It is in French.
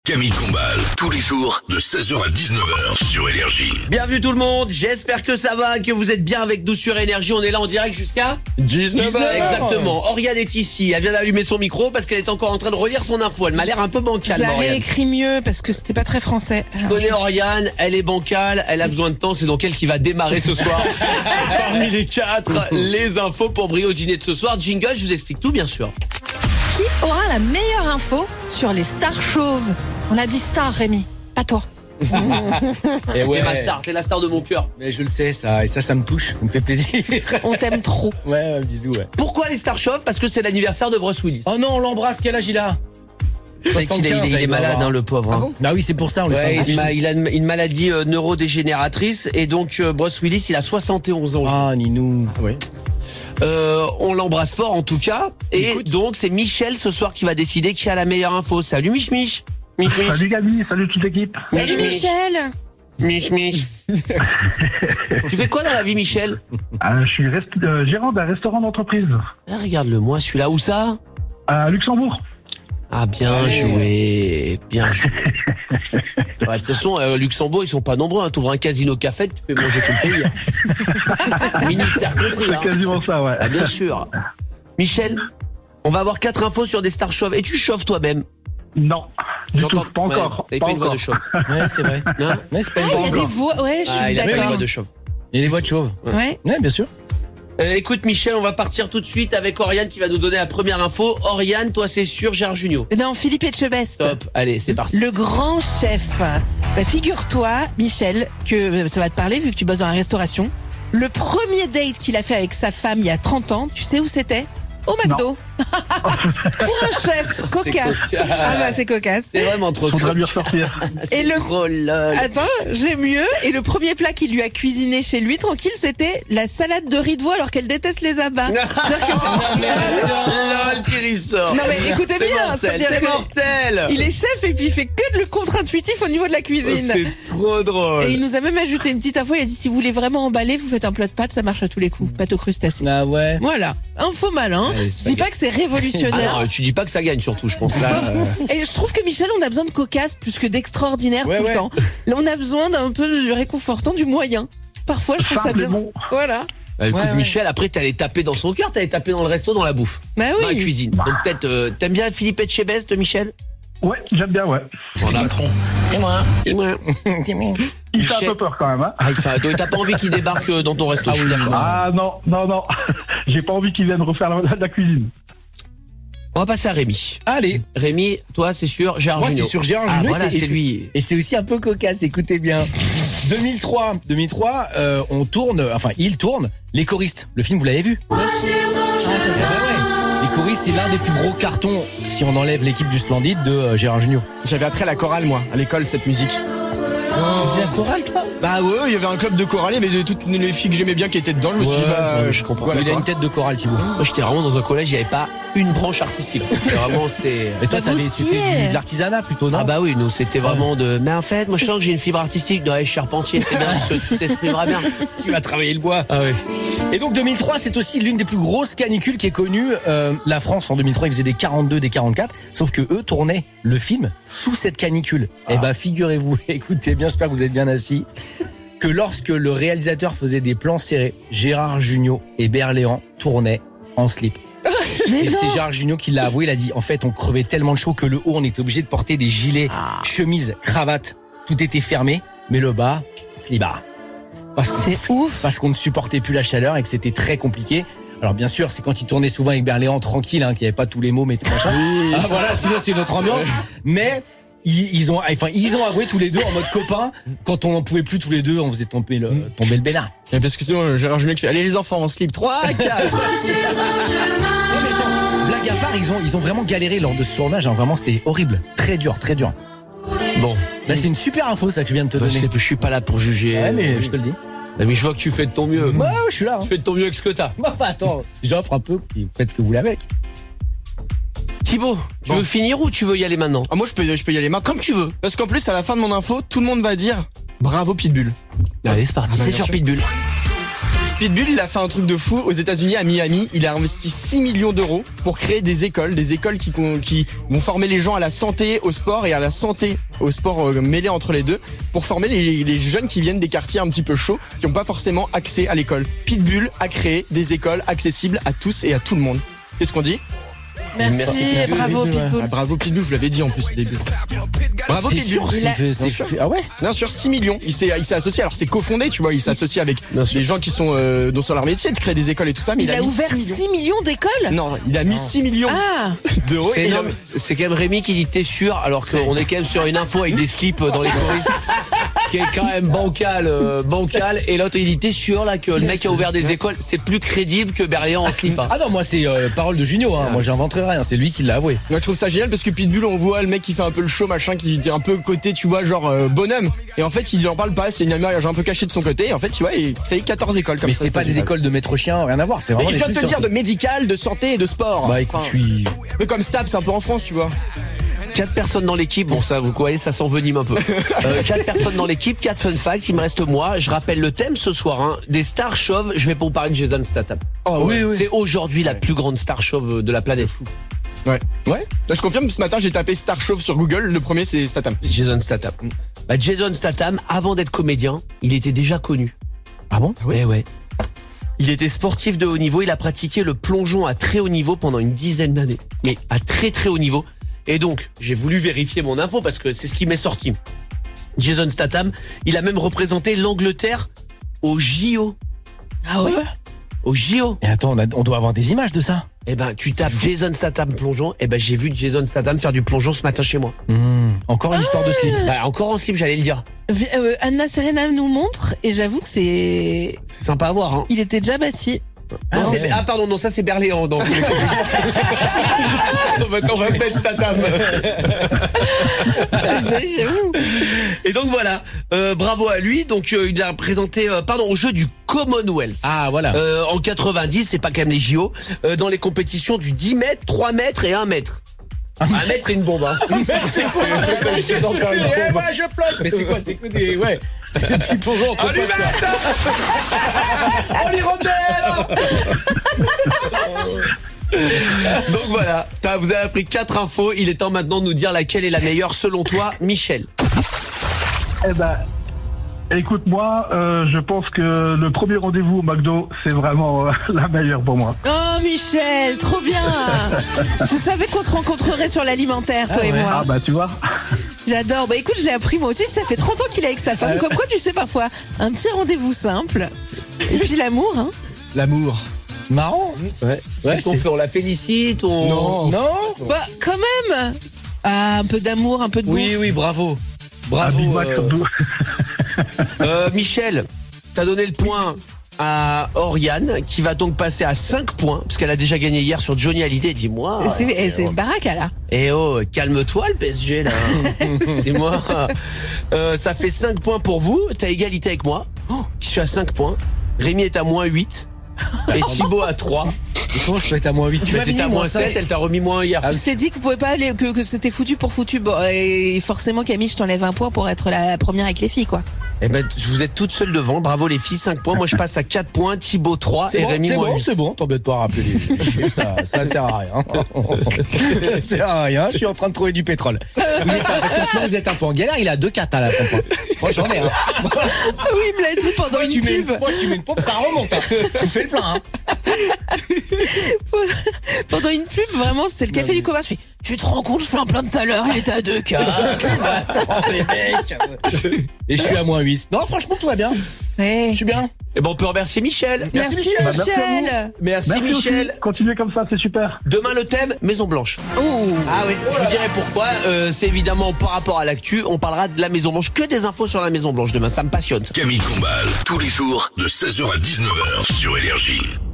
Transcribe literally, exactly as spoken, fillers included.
Camille Combal, tous les jours de seize heures à dix-neuf heures sur Énergie. Bienvenue tout le monde, j'espère que ça va, que vous êtes bien avec nous sur Énergie. On est là en direct jusqu'à dix-neuf heures. Exactement, Oriane est ici, elle vient d'allumer son micro parce qu'elle est encore en train de relire son info. Elle m'a l'air un peu bancale. Je la Oriane. réécris mieux parce que c'était pas très français. Je connais Oriane, elle est bancale, elle a besoin de temps, c'est donc elle qui va démarrer ce soir. Parmi les quatre, les infos pour briller au dîner de ce soir. Jingle, je vous explique tout bien sûr. Qui aura la meilleure info sur les stars chauves? On a dit star, Rémi, pas toi. Et T'es ma star, t'es la star de mon cœur. Mais je le sais, ça, et ça, ça me touche, ça me fait plaisir. On t'aime trop. Ouais, ouais, bisous, ouais. Pourquoi les stars chauves? Parce que c'est l'anniversaire de Bruce Willis. Oh non, on l'embrasse, quel âge il a? C'est qu'il est, il est- il est malade, hein, le pauvre. hein. Bah oui, c'est pour ça, on le Ouais, sent. il, a, il a une, une maladie euh, neurodégénératrice et donc euh, Bruce Willis, il a soixante et onze ans. Ah, Ninou. Oui. Euh, on l'embrasse fort en tout cas. Et Écoute. donc c'est Michel ce soir qui va décider qui a la meilleure info. Salut Mich Mich. Mich Mich. Salut Gabi, salut toute l'équipe. Salut Michel. Mich Mich. Tu fais quoi dans la vie Michel? Euh, je suis rest- euh, gérant d'un restaurant d'entreprise Ah, regarde-le moi celui-là. Où ça? à Luxembourg. Ah bien Ouais. joué. Bien joué. Ouais, de toute façon, euh, Luxembourg, ils sont pas nombreux. Hein. T'ouvres un casino café, tu peux manger tout le pays. Ministère compris. C'est hein. quasiment ça, ouais. Ah, bien sûr. Michel, on va avoir quatre infos sur des stars chauves. Et tu chauves toi-même? Non, du tout, pas Ouais, encore. t'avais pas pas une voix encore. de chauve. Ouais, c'est vrai. Hein? Ouais, c'est pas une Ah, il y a voix. des voix. Ouais, je Ah, suis il a pas une d'accord. voix de chauve. Il y a des voix de chauve. Ouais. Ouais, bien sûr. Euh, écoute Michel, on va partir tout de suite avec Oriane qui va nous donner la première info. Oriane, toi c'est sûr, Gérard Jugnot. Non, Philippe Etchebest. Top, allez, c'est parti. Le grand chef. Bah, figure-toi, Michel, que ça va te parler vu que tu bosses dans la restauration. Le premier date qu'il a fait avec sa femme il y a trente ans, tu sais où c'était? Au McDo. Pour un chef cocasse. cocasse. Ah bah c'est cocasse. C'est vraiment trop Faudra cool. lui ressortir. C'est Et le- trop lol. Attends, j'ai mieux. Et le premier plat qu'il lui a cuisiné chez lui, tranquille, c'était la salade de riz de veau alors qu'elle déteste les abats. C'est-à-dire que- Lol qui ressort. Non, mais écoutez C'est bien, mortel, c'est-à-dire c'est que- mortel. Il est chef et puis il fait que de le contre-intuitif au niveau de la cuisine. C'est trop drôle. Et il nous a même ajouté une petite info, il a dit si vous voulez vraiment emballer, vous faites un plat de pâtes, ça marche à tous les coups. Pâte aux crustacés. Ah ouais. Voilà, info malin. Ouais, Je ça dis pas que c'est Ah révolutionnaire. non, tu dis pas que ça gagne surtout, je pense. Là, euh, Et je trouve que Michel, on a besoin de cocasse plus que d'extraordinaire Ouais, tout ouais. le temps. Là, on a besoin d'un peu de réconfortant, du moyen. Parfois, je trouve ça Simple et bien. bon. Voilà. bah, écoute Ouais, ouais. Michel, après t'allais taper dans son cœur, t'allais taper dans le resto, dans la bouffe, Bah dans la oui. cuisine. Donc peut-être, euh, t'aimes bien Philippe Etchebest, Michel? Ouais, j'aime bien, ouais. Voilà. Et moi. Il fait Michel. un peu peur quand même, hein. Ah, il fait- donc, t'as pas envie qu'il débarque euh, dans ton resto? je suis d'accord. Ah non, non, non. J'ai pas envie qu'ils viennent refaire la, la cuisine. On va passer à Rémi. Allez. Rémi, toi c'est sûr, Gérard Moi, Jugnot. c'est sur Gérard Ah, Jugnot. voilà, c'est- et c'est c'est- lui. Et c'est aussi un peu cocasse, écoutez bien. deux mille trois, deux mille trois, euh, on tourne, enfin, il tourne Les Choristes. Le film, vous l'avez vu? Ah, ouais, ouais. Les Choristes, c'est l'un des plus gros cartons, si on enlève l'équipe du Splendide, de euh, Gérard Jugnot. J'avais appris à la chorale, moi, à l'école, cette musique. C'est la chorale, toi? Bah ouais, il y avait un club de chorale, il y avait de- toutes les filles que j'aimais bien qui étaient dedans. Je me suis dit, bah, ouais, je comprends. Il a une tête de chorale, Thibaut. Moi j'étais vraiment dans un collège, il n'y avait pas une branche artistique. C'était vraiment c'est. Et toi, Bah, vous t'avais, aussi, c'était eh. du- de l'artisanat plutôt, non? Ah bah oui, nous c'était vraiment de. Mais en fait, moi je sens que j'ai une fibre artistique. Ouais, je suis charpentier, c'est bien, tu tu t'exprimeras bien. Tu vas travailler le bois. Ah oui. Et donc deux mille trois, c'est aussi l'une des plus grosses canicules qui est connue. Euh, la France en deux mille trois, ils faisaient des quarante-deux, des quarante-quatre, sauf que eux tournaient le film sous cette canicule. Et bah figurez-vous, écoutez bien, j'espère que vous êtes bien assis, que lorsque le réalisateur faisait des plans serrés, Gérard Jugnot et Berléand tournaient en slip. Mais Et non. c'est Gérard Jugnot qui l'a avoué, il a dit en fait on crevait tellement de chaud que le haut on était obligé de porter des gilets, Ah. chemises, cravates, tout était fermé, mais le bas, slibard. Parce qu'on- C'est ouf. parce qu'on ne supportait plus la chaleur et que c'était très compliqué. Alors bien sûr, c'est quand il tournait souvent avec Berléand tranquille, hein, qu'il n'y avait pas tous les mots, mais tout machin. Ah voilà, sinon c'est une autre ambiance. Mais ils, ils ont, enfin ils ont avoué tous les deux en mode copain. Quand on n'en pouvait plus tous les deux, on faisait tomber le, tomber le bénard. Et parce que sinon, euh, Gérard Jugnot qui fait, allez les enfants, en slip, trois, quatre. Non, mais attends, blague à part, ils ont, ils ont vraiment galéré lors de ce tournage. Hein, vraiment, c'était horrible, très dur, très dur. Bon, Là, c'est une super info ça que je viens de te bah, je, donner. sais, je suis pas là pour juger. Ouais, mais je te le dis. Ah, mais je vois que tu fais de ton mieux. Moi, je suis là. Hein. Tu fais de ton mieux avec ce que t'as. Bah, bah, attends, j'offre un peu. Puis faites ce que vous voulez avec. Thibaut, tu Bon. veux finir ou tu veux y aller maintenant? Ah, moi, je peux, je peux y aller maintenant. Comme tu veux. Parce qu'en plus, à la fin de mon info, tout le monde va dire bravo Pitbull. Allez, c'est parti. Ah bah, C'est bien sur sûr. Pitbull. Pitbull, il a fait un truc de fou aux États-Unis, à Miami. Il a investi six millions d'euros pour créer des écoles, des écoles qui, qui vont former les gens à la santé, au sport et à la santé, au sport euh, mêlé entre les deux, pour former les, les jeunes qui viennent des quartiers un petit peu chauds, qui n'ont pas forcément accès à l'école. Pitbull a créé des écoles accessibles à tous et à tout le monde. Qu'est-ce qu'on dit ? Merci, Merci. bravo Pitbull, ouais. Pitbull. Ah, bravo Pitbull, je vous l'avais dit en plus au début. Bravo T'es Pitbull. sûr Il a- c'est fait- c'est Bien sûr. fait- Ah ouais. Bien sûr, six millions. Il s'est, il s'est associé. Alors c'est cofondé, tu vois. Il s'associe avec des gens qui sont euh, dans sur leur métier, de créer des écoles et tout ça. Mais Il il, a mis ouvert six millions. six millions d'écoles. Non, il a mis six millions Ah, d'euros. C'est et il a- énorme. C'est quand même Rémi qui dit t'es sûr, alors qu'on est quand même sur une info avec des slips dans les choristes, qui est quand même bancal, euh, bancal. Et l'autre il dit t'es sûr là que le mec a ouvert des écoles, c'est plus crédible que Berlian en slip. Hein. Ah non, moi c'est euh, parole de Junio. Hein. Moi j'inventerai rien. C'est lui qui l'a avoué. Moi je trouve ça génial parce que Pitbull, on voit le mec qui fait un peu le show machin, qui est un peu côté, tu vois, genre euh, bonhomme. Et en fait il en parle pas. C'est une image un peu cachée de son côté. Et en fait tu vois, il crée quatorze écoles comme Mais ça. c'est pas des écoles de maître chien, rien à voir. C'est Mais vraiment je des viens de trucs te dire sur- de médical, de santé et de sport. Bah écoute, Enfin, je suis. un peu comme Stab, c'est un peu en France, tu vois. Quatre personnes dans l'équipe, bon ça vous voyez, ça s'envenime un peu. Euh, quatre personnes dans l'équipe, quatre fun facts, il me reste moi. Je rappelle le thème ce soir, hein, des stars chauves. Je vais pas vous parler de Jason Statham. Oh oui, oui. C'est aujourd'hui la plus grande star chauve de la planète. Ouais. Ouais. Là, je confirme, ce matin j'ai tapé Star Chauve sur Google. Le premier c'est Statham. Jason Statham. Bah, Jason Statham, avant d'être comédien, il était déjà connu. Ah bon? Eh ouais. Il était sportif de haut niveau, il a pratiqué le plongeon à très haut niveau pendant une dizaine d'années. Mais à très très haut niveau. Et donc, j'ai voulu vérifier mon info parce que c'est ce qui m'est sorti. Jason Statham, il a même représenté l'Angleterre au J O. ah ouais. Au J O. Et attends, on, a- on doit avoir des images de ça. Eh ben, tu tapes Jason Statham plongeon. Eh ben, j'ai vu Jason Statham faire du plongeon ce matin chez moi. Mmh. Encore une histoire de slip. Bah, encore en slip, j'allais le dire. Vi- euh, Anna Serena nous montre et j'avoue que c'est. C'est sympa à voir, hein. Il était déjà bâti. Non, Ah, c'est- ouais. ah, pardon, non, ça c'est Berléand. Donc. Maintenant, on va mettre Statham. J'avoue. Et donc voilà, euh, bravo à lui. Donc euh, il a présenté, euh, pardon, au jeu du Commonwealth. Ah voilà. Euh, en quatre-vingt-dix, c'est pas quand même les J O, euh, dans les compétitions du dix mètres, trois mètres et un mètre. Un mètre, c'est une bombe. Hein. C'est quoi? C'est eh, ouais, je plonge. Mais c'est quoi? C'est que des. Ouais. C'est un petit plongeon entre potes, quoi. Oh l'hirondelle. Donc voilà, t'as- vous avez appris quatre infos. Il est temps maintenant de nous dire laquelle est la meilleure selon toi, Michel. Eh ben, écoute, moi, euh, je pense que le premier rendez-vous au McDo, c'est vraiment euh, la meilleure pour moi. Oh Michel, trop bien. Je savais qu'on se rencontrerait sur l'alimentaire, toi Ah et ouais. moi. Ah bah tu vois. J'adore. Bah écoute, je l'ai appris moi aussi. Ça fait trente ans qu'il est avec sa femme. Comme quoi, tu sais parfois, un petit rendez-vous simple. Et puis l'amour, hein. L'amour. Marrant. Ouais. Ouais. Qu'est-ce qu'on fait? On la félicite? On... Non. Non. Bah quand même. Ah, un peu d'amour, un peu de bouffe. Oui, oui, bravo. Un Bravo. Big Mac euh, surtout. Euh, Michel, t'as donné le point à Oriane, qui va donc passer à cinq points, parce qu'elle a déjà gagné hier sur Johnny Hallyday. Dis-moi. Et c'est, et c'est Baraka là. Eh oh, calme-toi le P S G là. Dis-moi. Euh, ça fait cinq points pour vous. T'as égalité avec moi, oh, qui suis à cinq points. Rémi est à moins huit. Et Thibaut à trois. Et comment je peux être à moins huit? Tu Tu m'as étais mis à moins moins sept, elle t'a remis moins hier. Ah, Je t'ai dit que vous pouvez pas aller, que, que c'était foutu pour foutu. Bon, et forcément Camille, je t'enlève un point pour être la première avec les filles, quoi. Eh ben, vous êtes toutes seules devant. Bravo les filles, cinq points. Moi, je passe à quatre points. Thibaut trois C'est et bon, Rémi c'est moins bon, huit. c'est bon, t'embête pas à rappeler les chiffres, ça, ça sert à rien. Ça sert à rien, je suis en train de trouver du pétrole. Il est pas, parce que sinon vous êtes un peu en galère, il a deux quatre à la pompe. Moi j'en ai un. Ah oui, il me l'a dit pendant Moi, une tu mets, pub. moi, tu mets une pompe, ça remonte. Hein. Tu fais le plein. Hein. Pendant une pub, vraiment, c'est le café du commerce. Je fais, tu te rends compte, je fais un plein tout à l'heure, il était à deux K. Attends, les mecs. Et je suis à moins huit. Non, franchement, tout va bien. Ouais. Je suis bien. Eh ben, on peut remercier Michel. Merci, Michel. Bah, merci à Michel. Merci, Merci Michel. aussi. Continuez comme ça, c'est super. Demain le thème Maison Blanche. Oh. Ah oui, je vous dirai pourquoi. Euh, c'est évidemment par rapport à l'actu. On parlera de la Maison Blanche, que des infos sur la Maison Blanche demain. Ça me passionne. Camille Combal, tous les jours de seize heures à dix-neuf heures sur Énergie.